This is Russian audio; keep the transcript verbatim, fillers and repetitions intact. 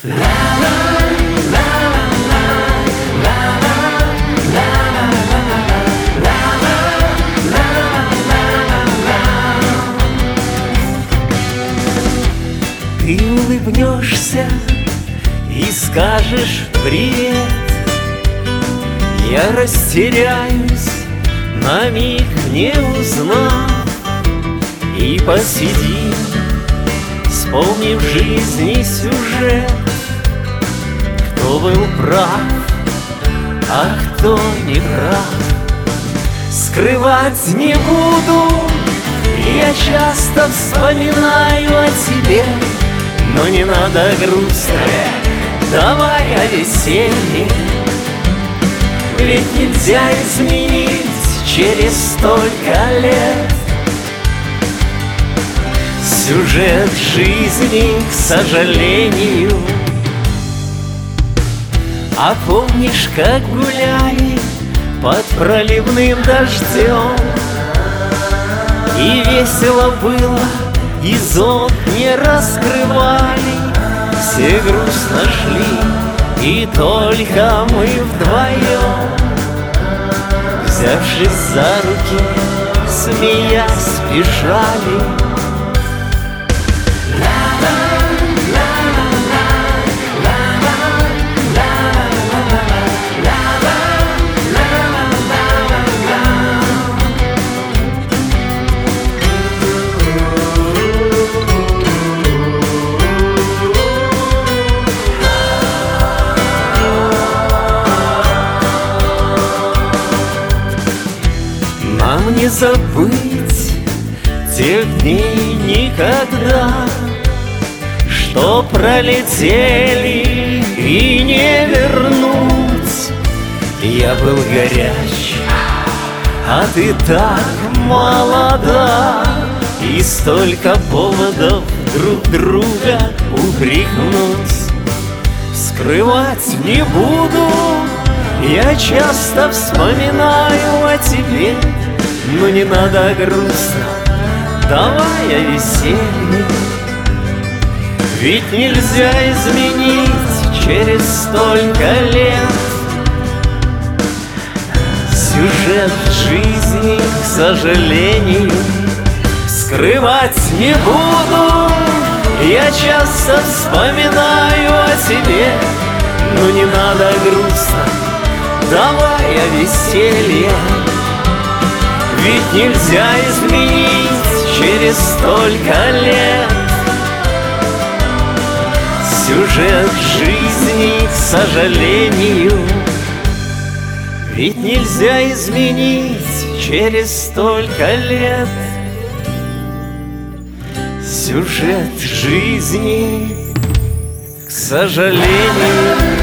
Ты улыбнешься и скажешь привет. Я растеряюсь, на миг не узнав, и посидим, вспомнив жизни сюжет. Кто был прав, а кто не прав, скрывать не буду. Я часто вспоминаю о тебе, но не надо грустно, давай о веселье. Ведь нельзя изменить через столько лет сюжет жизни, к сожалению. А помнишь, как гуляли под проливным дождем, и весело было, и зонт не раскрывали, все грустно шли, и только мы вдвоем, взявшись за руки, смеясь, бежали. Нам не забыть тех дней никогда, что пролетели и не вернуть. Я был горяч, а ты так молода, и столько поводов друг друга упрекнуть. Скрывать не буду, я часто вспоминаю о тебе, но не надо грустно, давай о веселье. Ведь нельзя изменить через столько лет сюжет жизни, к сожалению. Скрывать не буду, я часто вспоминаю о тебе, но не надо грустно, давай о веселье. Ведь нельзя изменить через столько лет сюжет жизни, к сожалению. Ведь нельзя изменить через столько лет сюжет жизни, к сожалению.